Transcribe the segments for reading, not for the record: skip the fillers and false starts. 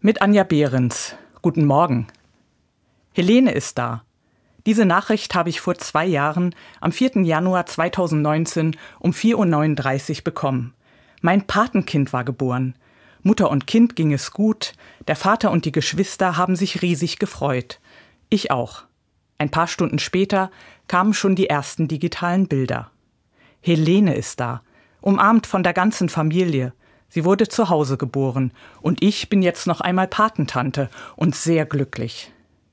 Mit Anja Behrens. Guten Morgen. Helene ist da. Diese Nachricht habe ich vor 2 Jahren, am 4. Januar 2019 um 4:39 Uhr bekommen. Mein Patenkind war geboren. Mutter und Kind ging es gut, der Vater und die Geschwister haben sich riesig gefreut. Ich auch. Ein paar Stunden später kamen schon die ersten digitalen Bilder. Helene ist da, umarmt von der ganzen Familie. Sie wurde zu Hause geboren und ich bin jetzt noch einmal Patentante und sehr glücklich.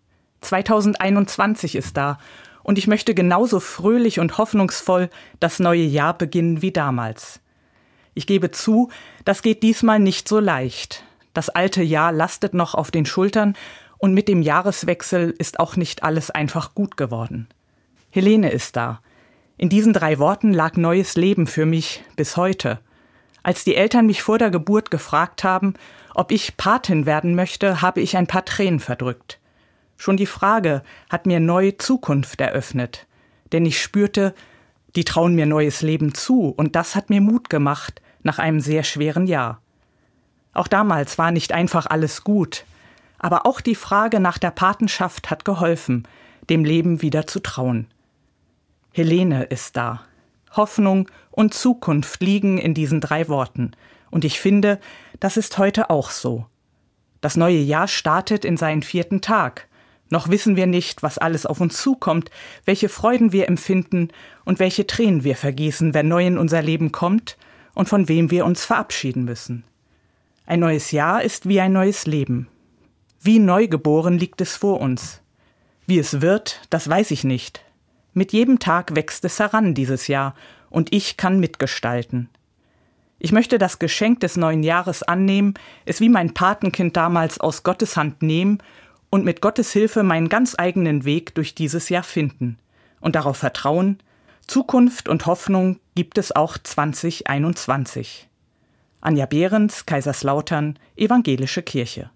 2021 ist da und ich möchte genauso fröhlich und hoffnungsvoll das neue Jahr beginnen wie damals. Ich gebe zu, das geht diesmal nicht so leicht. Das alte Jahr lastet noch auf den Schultern und mit dem Jahreswechsel ist auch nicht alles einfach gut geworden. Helene ist da. In diesen 3 Worten lag neues Leben für mich bis heute. Als die Eltern mich vor der Geburt gefragt haben, ob ich Patin werden möchte, habe ich ein paar Tränen verdrückt. Schon die Frage hat mir neue Zukunft eröffnet. Denn ich spürte, die trauen mir neues Leben zu und das hat mir Mut gemacht nach einem sehr schweren Jahr. Auch damals war nicht einfach alles gut. Aber auch die Frage nach der Patenschaft hat geholfen, dem Leben wieder zu trauen. Helene ist da. Hoffnung und Zukunft liegen in diesen 3 Worten. Und ich finde, das ist heute auch so. Das neue Jahr startet in seinen 4. Tag. Noch wissen wir nicht, was alles auf uns zukommt, welche Freuden wir empfinden und welche Tränen wir vergießen, wer neu in unser Leben kommt und von wem wir uns verabschieden müssen. Ein neues Jahr ist wie ein neues Leben. Wie neugeboren liegt es vor uns. Wie es wird, das weiß ich nicht. Mit jedem Tag wächst es heran dieses Jahr und ich kann mitgestalten. Ich möchte das Geschenk des neuen Jahres annehmen, es wie mein Patenkind damals aus Gottes Hand nehmen und mit Gottes Hilfe meinen ganz eigenen Weg durch dieses Jahr finden. Und darauf vertrauen, Zukunft und Hoffnung gibt es auch 2021. Anja Behrens, Kaiserslautern, Evangelische Kirche.